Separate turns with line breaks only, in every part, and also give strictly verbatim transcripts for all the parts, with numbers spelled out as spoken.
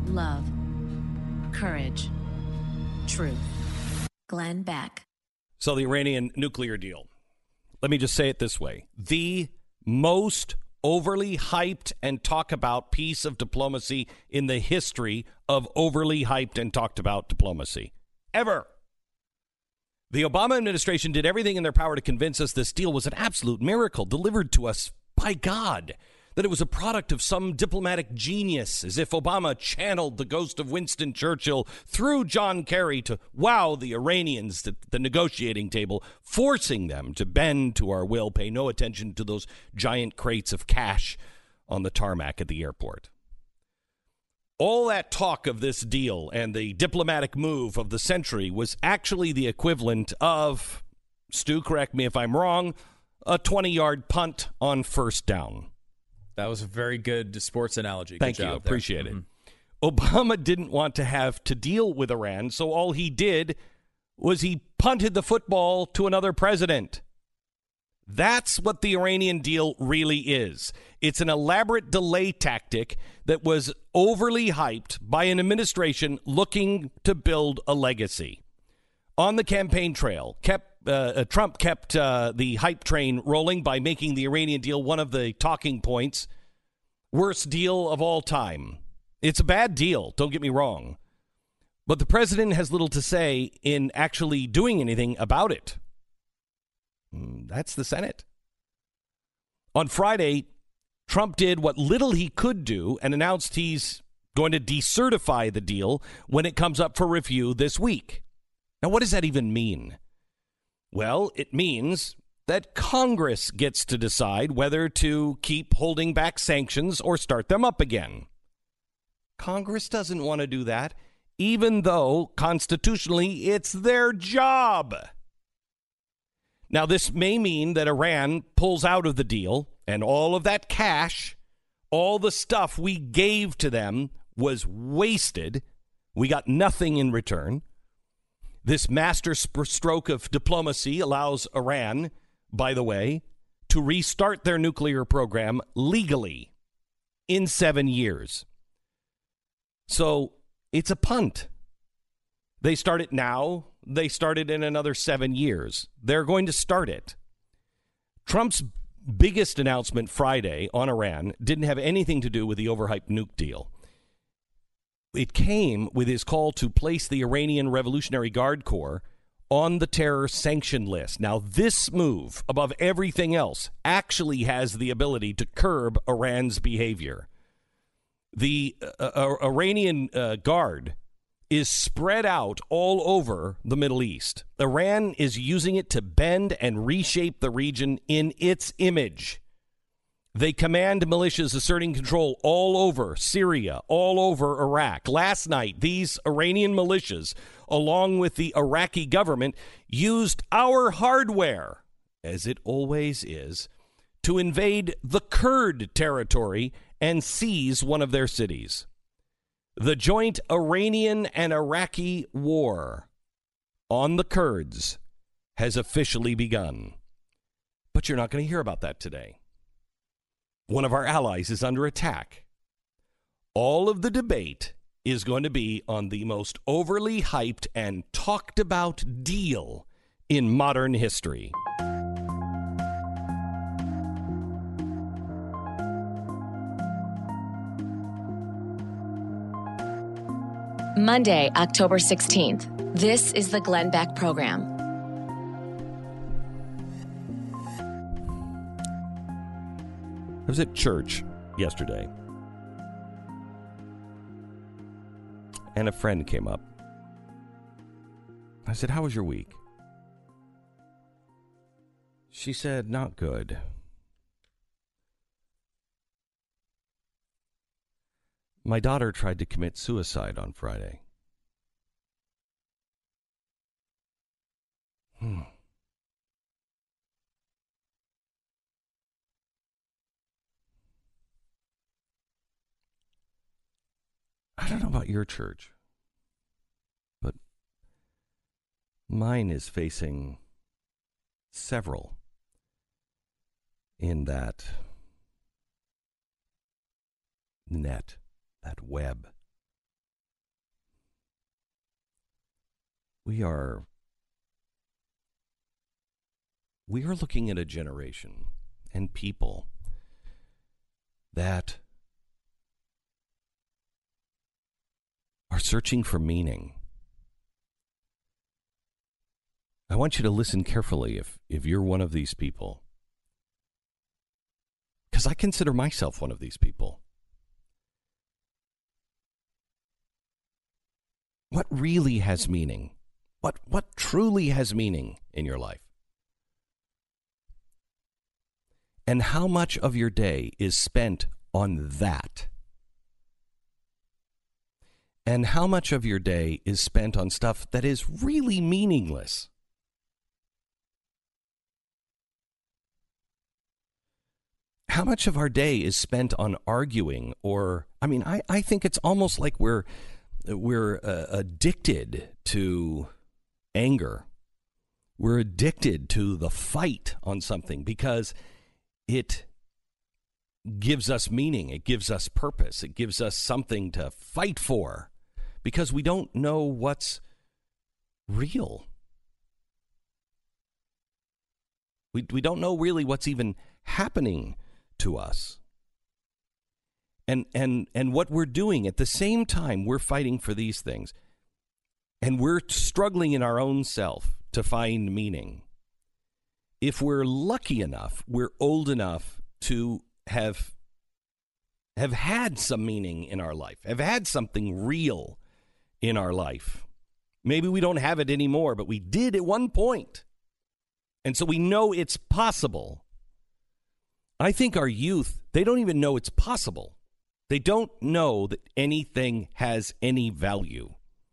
love, courage, truth. Glenn Beck.
So the Iranian nuclear deal. Let me just say it this way. The most overly hyped and talked about piece of diplomacy in the history of overly hyped and talked about diplomacy. Ever. The Obama administration did everything in their power to convince us this deal was an absolute miracle delivered to us by God, that it was a product of some diplomatic genius, as if Obama channeled the ghost of Winston Churchill through John Kerry to wow the Iranians at the negotiating table, forcing them to bend to our will, pay no attention to those giant crates of cash on the tarmac at the airport. All that talk of this deal and the diplomatic move of the century was actually the equivalent of, Stu, correct me if I'm wrong, a twenty-yard punt on first down.
That was a very good sports analogy. Good
Thank you.
job
Appreciate
there.
it.
Mm-hmm.
Obama didn't want to have to deal with Iran, so all he did was he punted the football to another president. That's what the Iranian deal really is. It's an elaborate delay tactic that was overly hyped by an administration looking to build a legacy. On the campaign trail, kept Uh, Trump kept uh, the hype train rolling by making the Iranian deal one of the talking points. Worst deal of all time. It's a bad deal, don't get me wrong. But the president has little to say in actually doing anything about it. That's the Senate. On Friday, Trump did what little he could do and announced he's going to decertify the deal when it comes up for review this week. Now, what does that even mean? Well, it means that Congress gets to decide whether to keep holding back sanctions or start them up again. Congress doesn't want to do that, even though constitutionally it's their job. Now, this may mean that Iran pulls out of the deal and all of that cash, all the stuff we gave to them was wasted. We got nothing in return. This master stroke of diplomacy allows Iran, by the way, to restart their nuclear program legally in seven years. So it's a punt. They start it now. They start it in another seven years. They're going to start it. Trump's biggest announcement Friday on Iran didn't have anything to do with the overhyped nuke deal. It came with his call to place the Iranian Revolutionary Guard Corps on the terror sanction list. Now, this move, above everything else, actually has the ability to curb Iran's behavior. The uh, uh, Iranian uh, Guard is spread out all over the Middle East. Iran is using it to bend and reshape the region in its image. They command militias asserting control all over Syria, all over Iraq. Last night, these Iranian militias, along with the Iraqi government, used our hardware, as it always is, to invade the Kurd territory and seize one of their cities. The joint Iranian and Iraqi war on the Kurds has officially begun. But you're not going to hear about that today. One of our allies is under attack. All of the debate is going to be on the most overly hyped and talked about deal in modern history.
Monday, October sixteenth. This is the Glenn Beck Program.
I was at church yesterday, and a friend came up. I said, "How was your week?" She said, "Not good." My daughter tried to commit suicide on Friday. Hmm. I don't know about your church, but mine is facing several in that net, that web we are we are looking at a generation and people that are searching for meaning. I want you to listen carefully if, if you're one of these people. Because I consider myself one of these people. What really has meaning? What, what truly has meaning in your life? And how much of your day is spent on that? And how much of your day is spent on stuff that is really meaningless? How much of our day is spent on arguing or, I mean, I, I think it's almost like we're, we're uh, addicted to anger. We're addicted to the fight on something because it gives us meaning. It gives us purpose. It gives us something to fight for because we don't know what's real. We, we don't know really what's even happening to us. And and and what we're doing at the same time we're fighting for these things. And we're struggling in our own self to find meaning. If we're lucky enough, we're old enough to have have had some meaning in our life, have had something real in our life. Maybe we don't have it anymore, but we did at one point. And so we know it's possible. I think our youth, they don't even know it's possible. They don't know that anything has any value.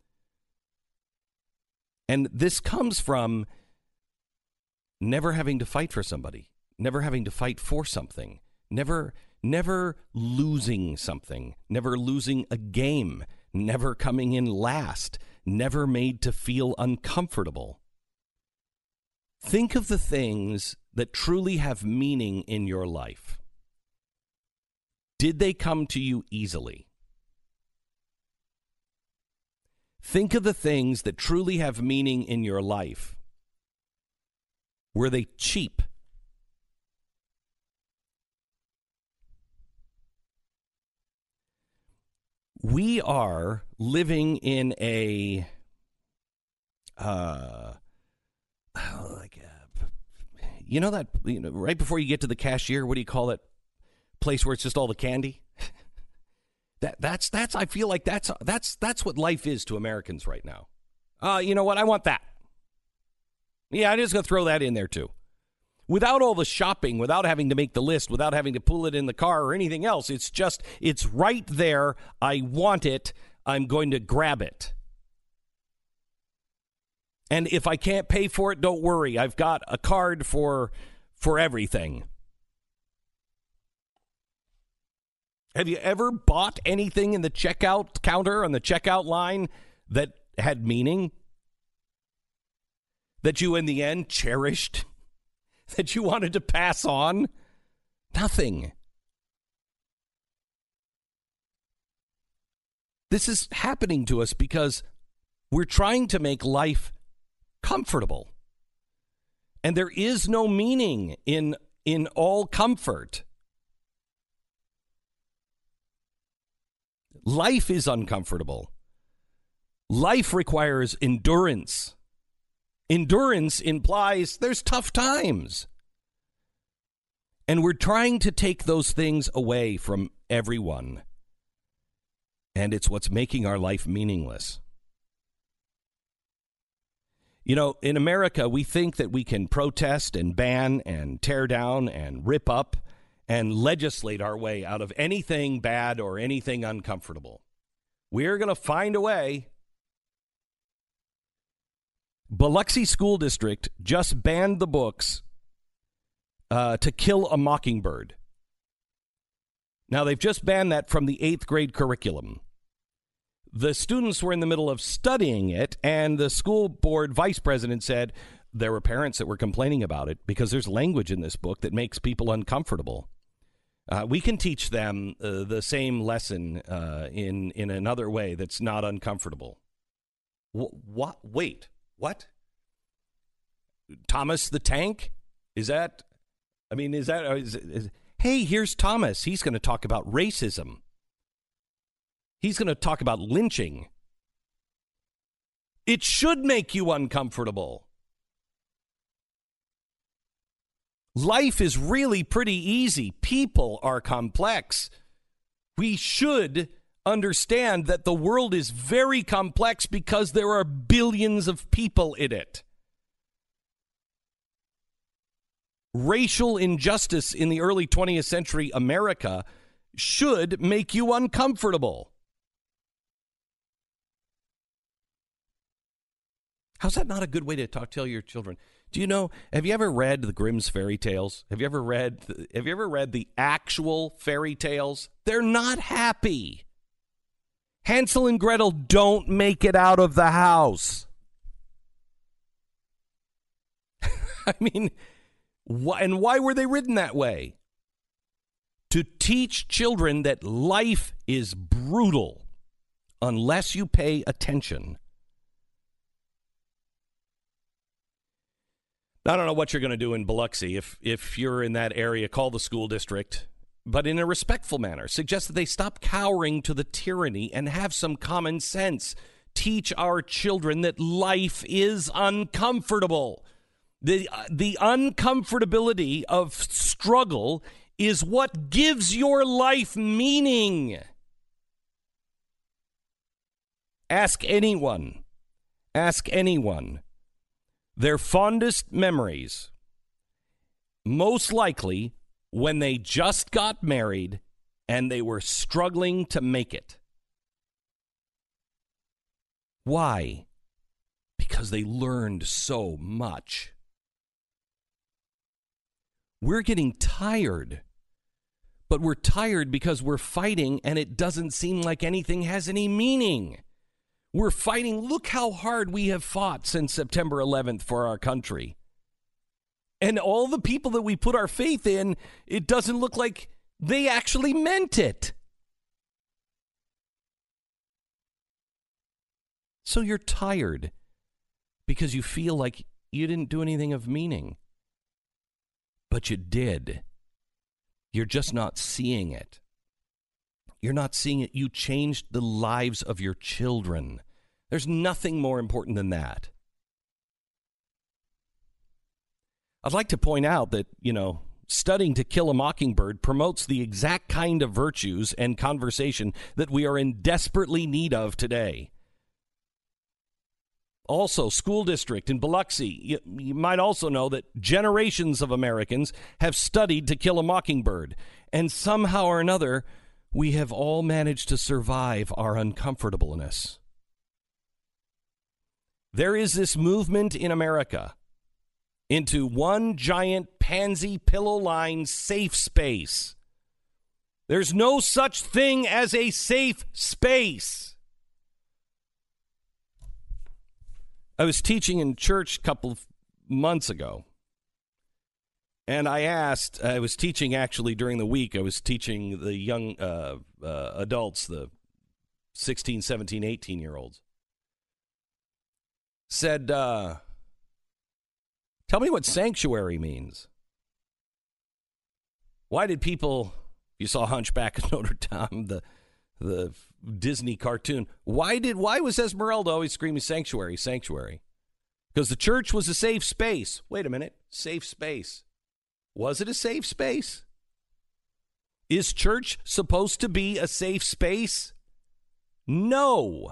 And this comes from never having to fight for somebody, never having to fight for something, never, never losing something, never losing a game, never coming in last, never made to feel uncomfortable. Think of the things that truly have meaning in your life. Did they come to you easily? Think of the things that truly have meaning in your life. Were they cheap? We are living in a uh, like a, you know that you know, right before you get to the cashier, what do you call it? Place where it's just all the candy. that that's that's I feel like that's that's that's what life is to Americans right now. Uh, you know what? I want that. Yeah, I'm just gonna throw that in there too. Without all the shopping, without having to make the list, without having to pull it in the car or anything else, it's just it's right there. I want it. I'm going to grab it. And if I can't pay for it, don't worry. I've got a card for for everything. Have you ever bought anything in the checkout counter on the checkout line that had meaning? That you in the end cherished? That you wanted to pass on? Nothing. This is happening to us because we're trying to make life comfortable. And there is no meaning in, in all comfort. Life is uncomfortable. Life requires endurance. Endurance implies there's tough times. And we're trying to take those things away from everyone. And it's what's making our life meaningless. You know, in America, we think that we can protest and ban and tear down and rip up and legislate our way out of anything bad or anything uncomfortable. We're going to find a way. Biloxi School District just banned the books uh, To Kill a Mockingbird. Now, they've just banned that from the eighth grade curriculum. The students were in the middle of studying it, and the school board vice president said there were parents that were complaining about it because there's language in this book that makes people uncomfortable. Uh, we can teach them uh, the same lesson uh, in, in another way that's not uncomfortable. Wh- what? Wait. What? Thomas the Tank? Is that, I mean, is that, is, is, hey, here's Thomas. He's going to talk about racism. He's going to talk about lynching. It should make you uncomfortable. Life is really pretty easy. People are complex. We should understand that the world is very complex because there are billions of people in it. Racial injustice in the early twentieth century America should make you uncomfortable. How's that not a good way to talk to your children? Do you know, have you ever read the Grimm's fairy tales? Have you ever read, have you ever read the actual fairy tales? They're not happy. Hansel and Gretel don't make it out of the house. I mean, wh- and why were they written that way? To teach children that life is brutal unless you pay attention. I don't know what you're going to do in Biloxi. If if you're in that area, call the school district, but in a respectful manner. Suggest that they stop cowering to the tyranny and have some common sense. Teach our children that life is uncomfortable. The, the uncomfortability of struggle is what gives your life meaning. Ask anyone. Ask anyone. Their fondest memories, most likely when they just got married and they were struggling to make it. Why? Because they learned so much. We're getting tired, but we're tired because we're fighting and it doesn't seem like anything has any meaning. We're fighting. Look how hard we have fought since September eleventh for our country. And all the people that we put our faith in, it doesn't look like they actually meant it. So you're tired because you feel like you didn't do anything of meaning. But you did. You're just not seeing it. You're not seeing it. You changed the lives of your children. There's nothing more important than that. I'd like to point out that, you know, studying To Kill a Mockingbird promotes the exact kind of virtues and conversation that we are in desperately need of today. Also, school district in Biloxi, you, you might also know that generations of Americans have studied To Kill a Mockingbird, and somehow or another, we have all managed to survive our uncomfortableness. There is this movement in America into one giant pansy pillow-lined safe space. There's no such thing as a safe space. I was teaching in church a couple of months ago, and I asked, I was teaching actually during the week, I was teaching the young uh, uh, adults, the sixteen, seventeen, eighteen-year-olds. Said, uh, tell me what sanctuary means. Why did people, you saw Hunchback of Notre Dame, the the Disney cartoon, why did why was Esmeralda always screaming sanctuary, sanctuary? Because the church was a safe space. Wait a minute, safe space. Was it a safe space? Is church supposed to be a safe space? No.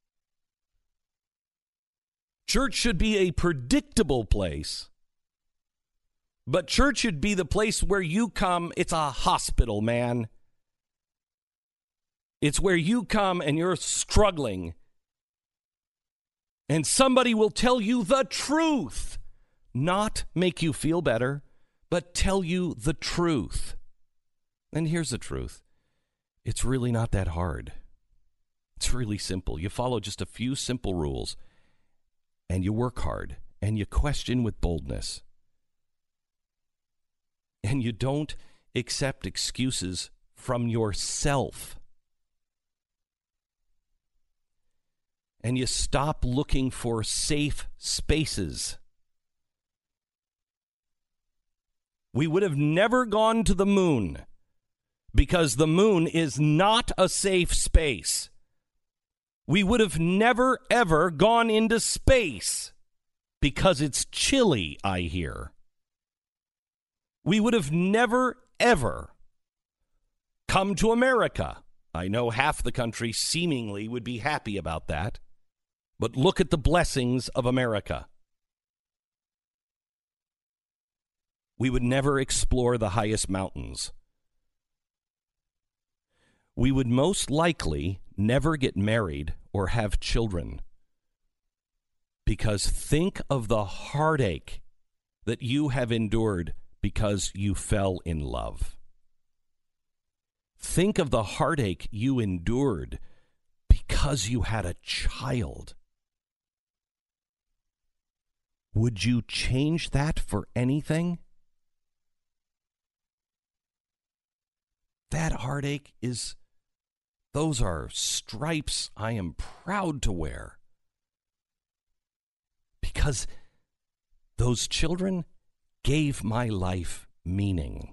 Church should be a predictable place. But church should be the place where you come. It's a hospital, man. It's where you come and you're struggling. And somebody will tell you the truth. Not make you feel better, but tell you the truth. And here's the truth. It's really not that hard. It's really simple. You follow just a few simple rules. And you work hard, and you question with boldness. And you don't accept excuses from yourself. and you stop looking for safe spaces. We would have never gone to the moon because the moon is not a safe space. We would have never, ever gone into space because it's chilly, I hear. We would have never, ever come to America. I know half the country seemingly would be happy about that, but look at the blessings of America. We would never explore the highest mountains. We would most likely never get married or have children. Because think of the heartache that you have endured because you fell in love. Think of the heartache you endured because you had a child. Would you change that for anything? That heartache is, those are stripes I am proud to wear. Because those children gave my life meaning.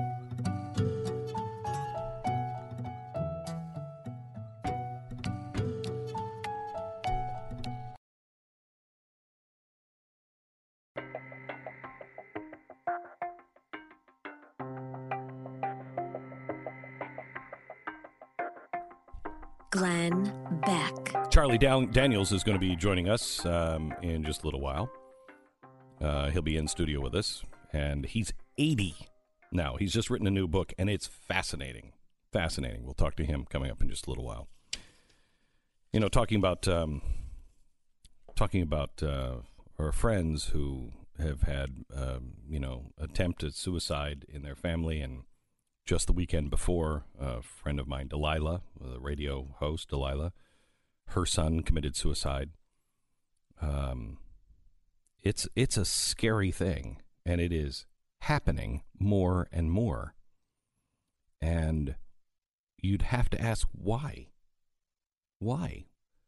Glenn Beck.
Charlie Down- Daniels is going to be joining us um, in just a little while. Uh, he'll be in studio with us, and he's eighty now. He's just written a new book, and it's fascinating. Fascinating. We'll talk to him coming up in just a little while. You know, talking about um, talking about uh, our friends who have had, um, you know, attempted suicide in their family, and just the weekend before, a friend of mine, Delilah, the radio host, Delilah, her son committed suicide. Um, it's it's a scary thing, and it is happening more and more. And you'd have to ask why. Why?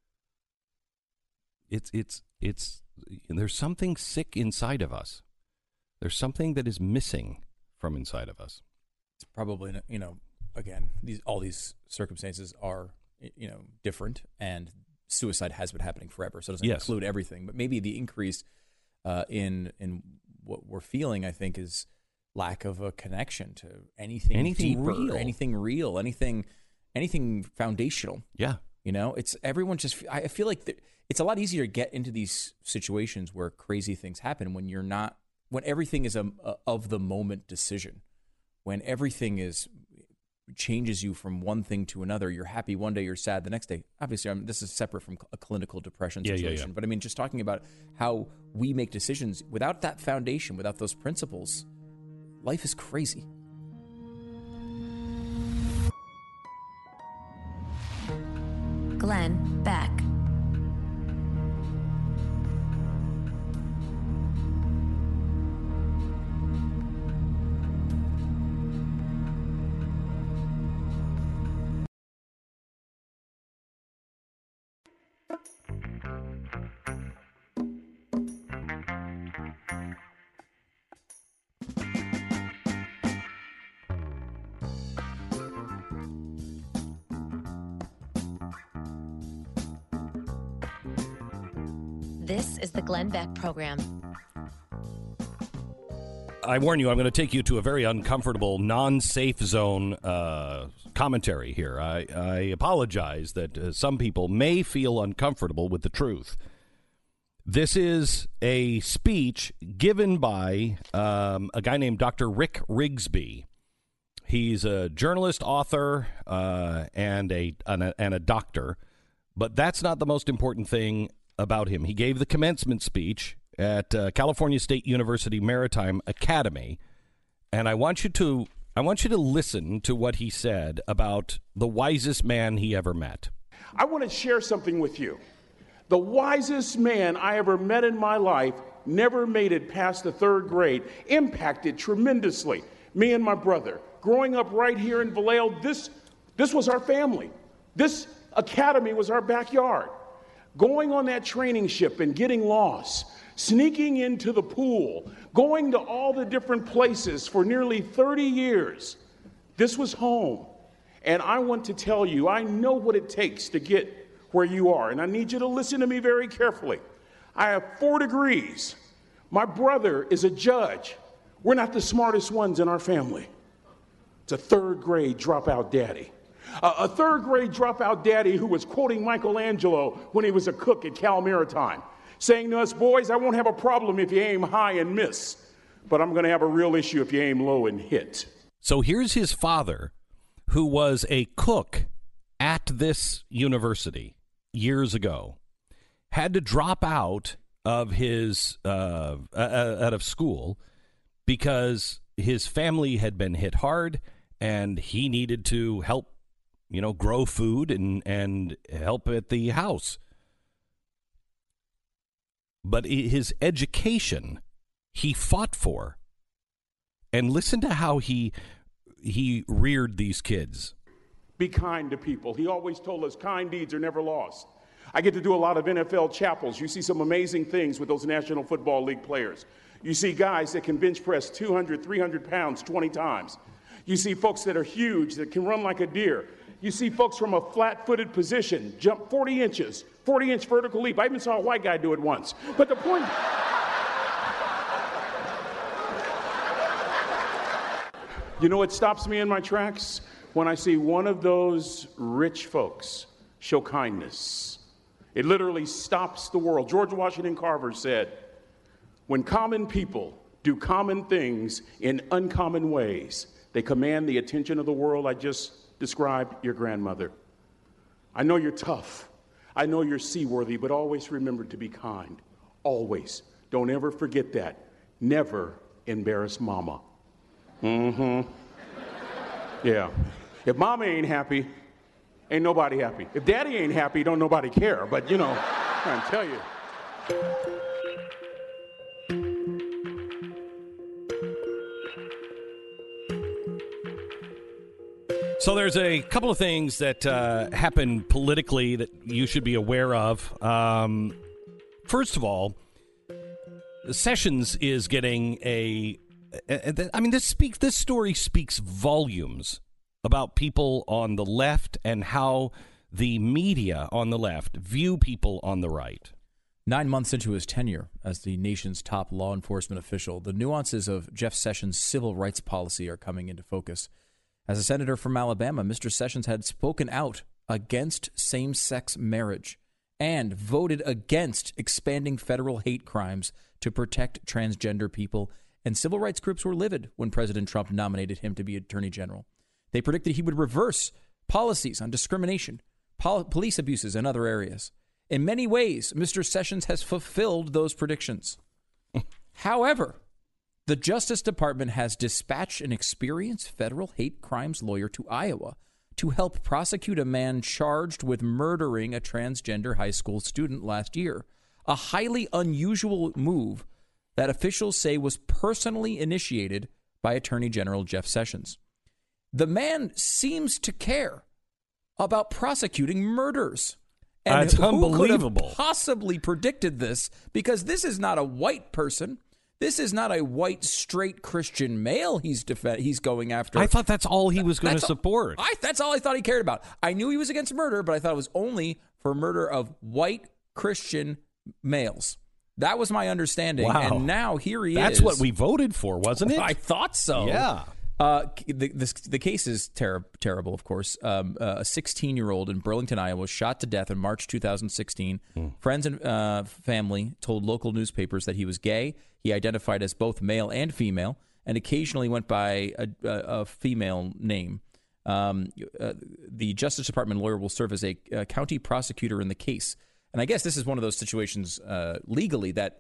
It's it's it's there's something sick inside of us. There's something that is missing from inside of us.
It's probably, you know, again, these all these circumstances are, you know, different, and suicide has been happening forever, so it doesn't yes. include everything. But maybe the increase uh, in in what we're feeling, I think, is lack of a connection to anything, anything deeper, real. anything real, anything, anything foundational.
Yeah,
you know, it's everyone just. I feel like the, it's a lot easier to get into these situations where crazy things happen when you're not, when everything is a, a of the moment decision. When everything is changes you from one thing to another, you're happy one day, you're sad the next day. Obviously, I mean, this is separate from a clinical depression
yeah,
situation.
Yeah, yeah.
But I mean, just talking about how we make decisions without that foundation, without those principles, life is crazy.
Glenn Beck. This is the Glenn Beck Program.
I warn you, I'm going to take you to a very uncomfortable, non-safe zone uh, commentary here. I, I apologize that uh, some people may feel uncomfortable with the truth. This is a speech given by um, a guy named Doctor Rick Rigsby. He's a journalist, author, uh, and a, and a and a doctor. But that's not the most important thing about him. He gave the commencement speech at uh, California State University Maritime Academy, and I want you to I want you to listen to what he said about the wisest man he ever met.
I want to share something with you. The wisest man I ever met in my life never made it past the third grade, impacted tremendously me and my brother. Growing up right here in Vallejo, this, this was our family. This academy was our backyard. going on that training ship and getting lost, sneaking into the pool, going to all the different places for nearly thirty years. This was home. And I want to tell you, I know what it takes to get where you are. And I need you to listen to me very carefully. I have four degrees. My brother is a judge. We're not the smartest ones in our family. It's a third grade dropout daddy. Uh, a third grade dropout daddy who was quoting Michelangelo when he was a cook at Cal Maritime, saying to us, boys, I won't have a problem if you aim high and miss, but I'm going to have a real issue if you aim low and hit.
So here's his father, who was a cook at this university years ago, had to drop out of his uh, out of school because his family had been hit hard and he needed to help, you know, grow food and, and help at the house. But his education, he fought for. And listen to how he he reared these kids.
Be kind to people. He always told us kind deeds are never lost. I get to do a lot of N F L chapels. You see some amazing things with those National Football League players. You see guys that can bench press two hundred, three hundred pounds twenty times. You see folks that are huge, that can run like a deer. You see folks from a flat-footed position jump forty inches, forty-inch vertical leap. I even saw a white guy do it once. But the point... You know what stops me in my tracks? When I see one of those rich folks show kindness. It literally stops the world. George Washington Carver said, when common people do common things in uncommon ways, they command the attention of the world. I just described your grandmother. I know you're tough. I know you're seaworthy, but always remember to be kind. Always. Don't ever forget that. Never embarrass mama. Mm-hmm. Yeah. If mama ain't happy, ain't nobody happy. If daddy ain't happy, don't nobody care. But, you know, I'm trying to tell you.
So there's a couple of things that uh, happen politically that you should be aware of. Um, first of all, Sessions is getting a... I mean, this speaks. This story speaks volumes about people on the left and how the media on the left view people on the right.
Nine months into his tenure as the nation's top law enforcement official, the nuances of Jeff Sessions' civil rights policy are coming into focus. As a senator from Alabama, Mister Sessions had spoken out against same-sex marriage and voted against expanding federal hate crimes to protect transgender people. And civil rights groups were livid when President Trump nominated him to be Attorney General. They predicted he would reverse policies on discrimination, pol- police abuses, and other areas. In many ways, Mister Sessions has fulfilled those predictions. However, the Justice Department has dispatched an experienced federal hate crimes lawyer to Iowa to help prosecute a man charged with murdering a transgender high school student last year, a highly unusual move that officials say was personally initiated by Attorney General Jeff Sessions. The man seems to care about prosecuting murders. And
That's
who
unbelievable.
Could have possibly predicted this? Because this is not a white person. This is not a white, straight Christian male he's def- he's going after.
I thought that's all he was going to support.
I, that's all I thought he cared about. I knew he was against murder, but I thought it was only for murder of white Christian males. That was my understanding.
Wow.
And now here he
That's
is.
That's what we voted for, wasn't it?
I thought so.
Yeah.
Uh, the, this, the case is ter- terrible, of course. Um, uh, a sixteen-year-old in Burlington, Iowa, was shot to death in March two thousand sixteen. Mm. Friends and uh, family told local newspapers that he was gay. He identified as both male and female, and occasionally went by a, a, a female name. Um, uh, the Justice Department lawyer will serve as a, a county prosecutor in the case. And I guess this is one of those situations uh, legally that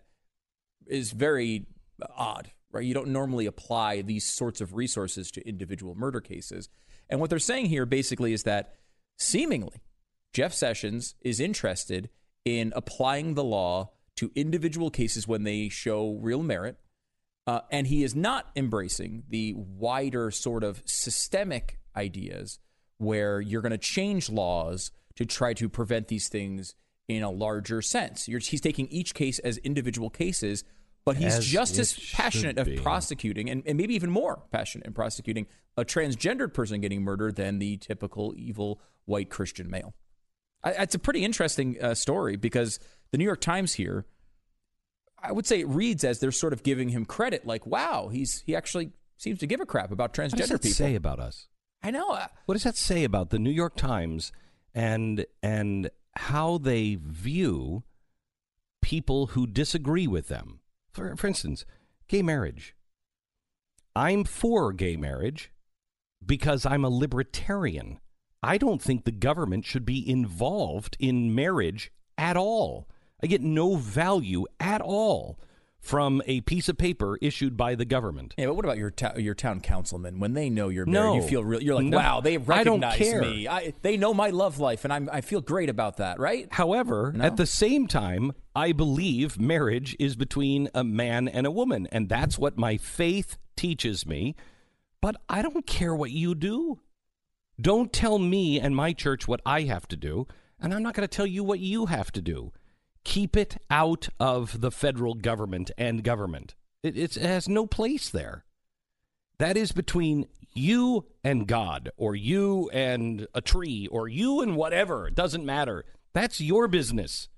is very odd, right? You don't normally apply these sorts of resources to individual murder cases. And what they're saying here basically is that seemingly Jeff Sessions is interested in applying the law to individual cases when they show real merit. Uh, and he is not embracing the wider sort of systemic ideas where you're going to change laws to try to prevent these things in a larger sense. You're, he's taking each case as individual cases, but he's
as
just as passionate of
be.
prosecuting, and, and maybe even more passionate in prosecuting a transgendered person getting murdered than the typical evil white Christian male. I, it's a pretty interesting uh, story because the New York Times here, I would say it reads as they're sort of giving him credit, like, wow, he's he actually seems to give a crap about transgender
people. What does that
people.
say about us?
I know.
What does that say about the New York Times and and how they view people who disagree with them? For, for instance, gay marriage. I'm for gay marriage because I'm a libertarian. I don't think the government should be involved in marriage at all. I get no value at all from a piece of paper issued by the government.
Yeah, but what about your ta- your town councilman? When they know you're
No.
married, you feel real. You're like,
No.
wow, they recognize
I don't care.
me. I, they know my love life, and I'm, I feel great about that, right?
However,
No?
at the same time, I believe marriage is between a man and a woman, and that's what my faith teaches me. But I don't care what you do. Don't tell me and my church what I have to do, and I'm not going to tell you what you have to do. Keep it out of the federal government and government. It, it's, it has no place there. That is between you and God, or you and a tree, or you and whatever. It doesn't matter. That's your business.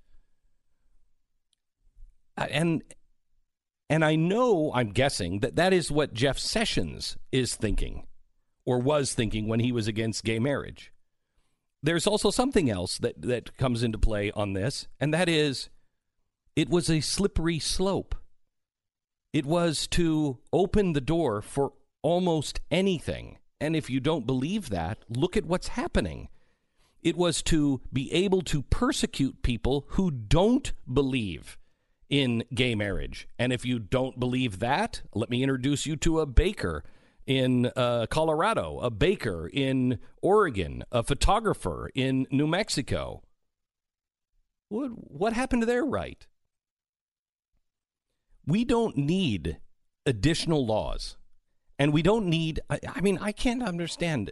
And and I know, I'm guessing, that that is what Jeff Sessions is thinking, or was thinking when he was against gay marriage. There's also something else that, that comes into play on this, and that is it was a slippery slope. It was to open the door for almost anything. And if you don't believe that, look at what's happening. It was to be able to persecute people who don't believe in gay marriage. And if you don't believe that, let me introduce you to a baker in uh, Colorado, a baker in Oregon, a photographer in New Mexico. What, what happened to their right? We don't need additional laws. And we don't need, I, I mean, I can't understand.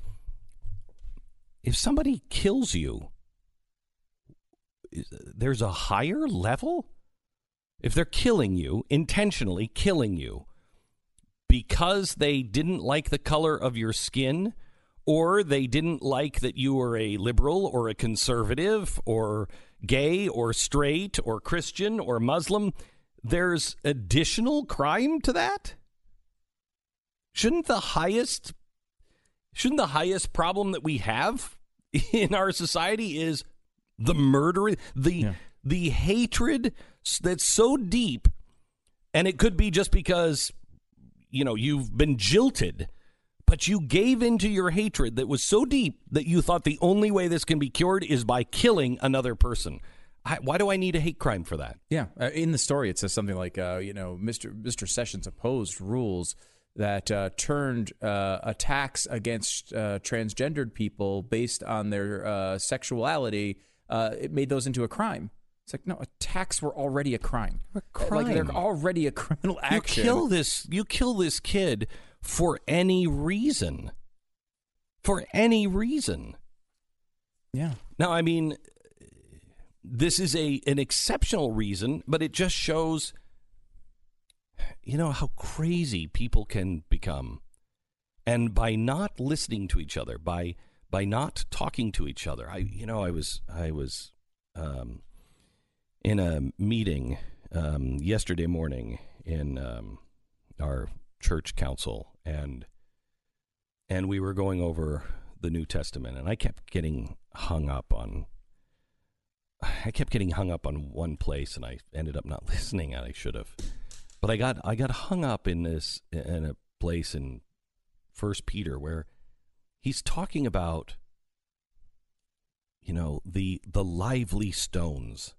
If somebody kills you, there's a higher level? If they're killing you, intentionally killing you, because they didn't like the color of your skin, or they didn't like that you were a liberal or a conservative or gay or straight or Christian or Muslim, there's additional crime to that? Shouldn't the highest shouldn't the highest problem that we have in our society is the murder, the yeah. the hatred that's so deep, and it could be just because, you know, you've been jilted, but you gave into your hatred that was so deep that you thought the only way this can be cured is by killing another person. I, why do I need a hate crime for that?
Yeah, uh, in the story it says something like, uh, you know, Mister Mister Sessions opposed rules that uh, turned uh, attacks against uh, transgendered people based on their uh, sexuality. Uh, it made those into a crime. It's like, no, attacks were already a crime.
A crime.
Like, they're already a criminal action.
You kill this. You kill this kid for any reason. For any reason.
Yeah.
Now, I mean, this is a an exceptional reason, but it just shows, you know, how crazy people can become. And by not listening to each other, by by not talking to each other, I, you know, I was I was um, in a meeting um, yesterday morning in um, our church council, and and we were going over the New Testament, and I kept getting hung up on. I kept getting hung up on one place, and I ended up not listening, and I should have. But I got I got hung up in this in a place in First Peter where he's talking about, you know, the the lively stones.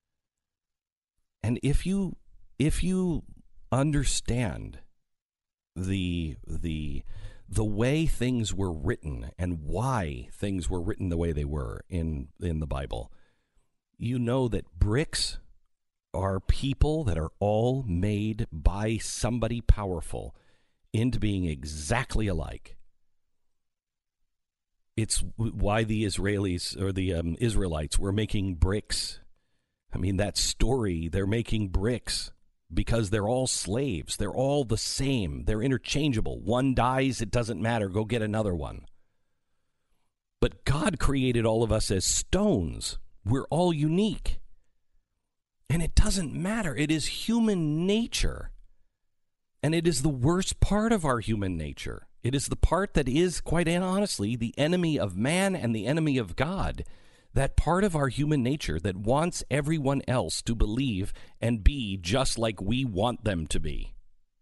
And if you if you understand the the the way things were written and why things were written the way they were in in the Bible, you know that bricks are people that are all made by somebody powerful into being exactly alike. It's why the Israelis or the um, Israelites were making bricks. I mean, that story, they're making bricks because they're all slaves. They're all the same. They're interchangeable. One dies, it doesn't matter. Go get another one. But God created all of us as stones. We're all unique. And it doesn't matter. It is human nature. And it is the worst part of our human nature. It is the part that is, quite honestly, the enemy of man and the enemy of God. That part of our human nature that wants everyone else to believe and be just like we want them to be.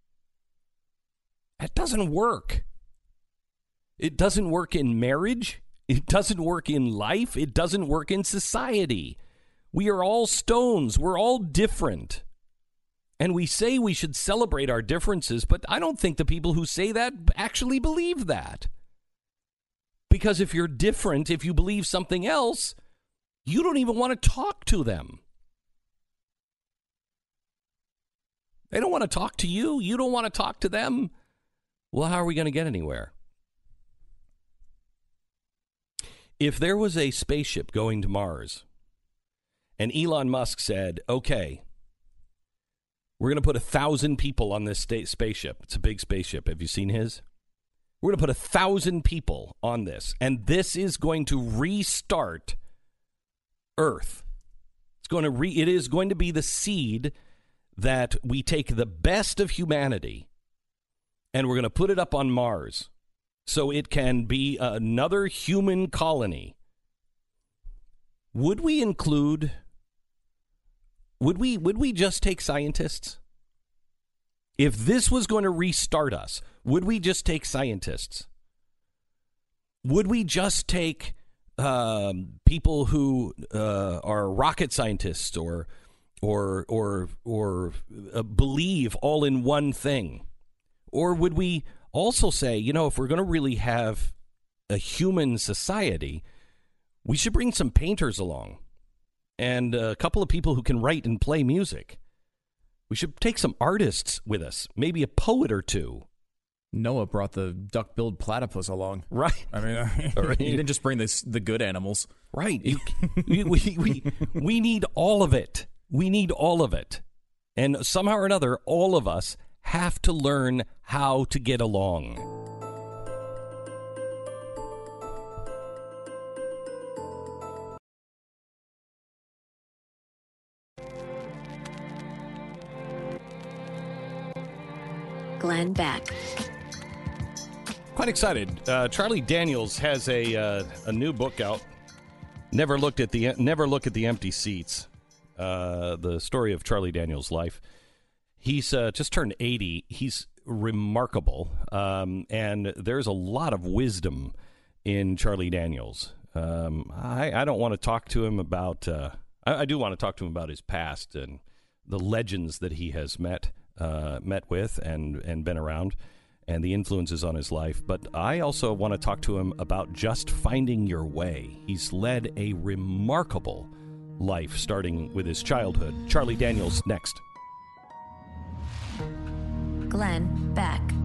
That doesn't work. It doesn't work in marriage. It doesn't work in life. It doesn't work in society. We are all stones. We're all different. And we say we should celebrate our differences, but I don't think the people who say that actually believe that. Because if you're different, if you believe something else, you don't even want to talk to them. They don't want to talk to you. You don't want to talk to them. Well, how are we going to get anywhere? If there was a spaceship going to Mars and Elon Musk said, okay, we're going to put a thousand people on this sta- spaceship. It's a big spaceship. Have you seen his? We're going to put a thousand people on this, and this is going to restart Earth. It's going to re. It is going to be the seed that we take the best of humanity, and we're going to put it up on Mars, so it can be another human colony. Would we include? Would we? Would we just take scientists? If this was going to restart us, would we just take scientists? Would we just take um, people who uh, are rocket scientists or or or or uh, believe all in one thing? Or would we also say, you know, if we're going to really have a human society, we should bring some painters along and a couple of people who can write and play music. We should take some artists with us, maybe a poet or two.
Noah brought the duck-billed platypus along.
Right.
I mean, right. He didn't just bring this, the good animals.
Right. You, we, we, we, we need all of it. We need all of it. And somehow or another, all of us have to learn how to get along.
Glenn Beck.
Quite excited. Uh, Charlie Daniels has a uh, a new book out. Never looked at the Never Look at the Empty Seats. Uh, the story of Charlie Daniels' life. He's uh, just turned eighty. He's remarkable, um, and there's a lot of wisdom in Charlie Daniels. Um, I, I don't want to talk to him about. Uh, I, I do want to talk to him about his past and the legends that he has met. Uh, met with and, and been around and the influences on his life. But I also want to talk to him about just finding your way. He's led a remarkable life, starting with his childhood. Charlie Daniels next.
Glenn Beck.